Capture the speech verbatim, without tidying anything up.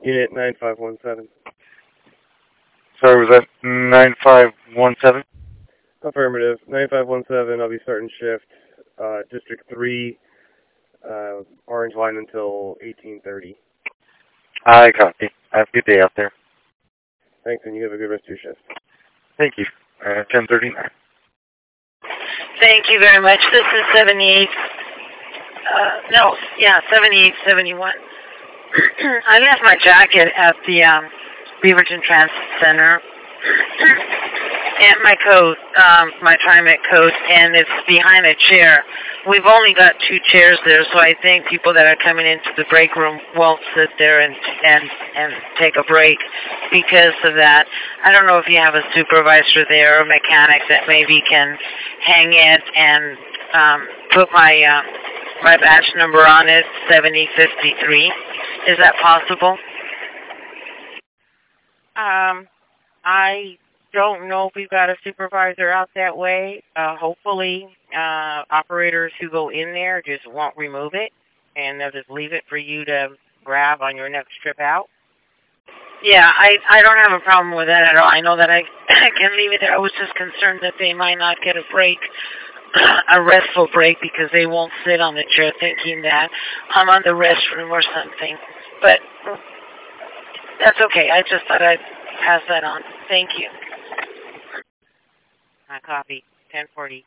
Unit nine five one seven. Sorry, was that nine five one seven? Affirmative. nine five one seven, I'll be starting shift, uh, District three, uh, Orange Line until eighteen thirty. I copy. Have a good day out there. Thanks, and you have a good rest of your shift. Thank you. Uh, ten thirty-nine. Thank you very much. This is seventy-eight, uh, no, yeah, seventy-eight seventy-one. I left my jacket at the um, Beaverton Transit Center and my coat, um, my TriMet coat, and it's behind a chair. We've only got two chairs there, so I think people that are coming into the break room won't sit there and and and take a break because of that. I don't know if you have a supervisor there or a mechanic that maybe can hang it and um, put my uh, my badge number on it, seventy fifty-three. Is that possible? Um, I don't know if we've got a supervisor out that way. Uh, hopefully, uh, operators who go in there just won't remove it, and they'll just leave it for you to grab on your next trip out. Yeah, I, I don't have a problem with that at all. I know that I, I can leave it there. I was just concerned that they might not get a break, a restful break, because they won't sit on the chair thinking that I'm on the restroom or something. But that's okay. I just thought I'd pass that on. Thank you. I copy. ten forty.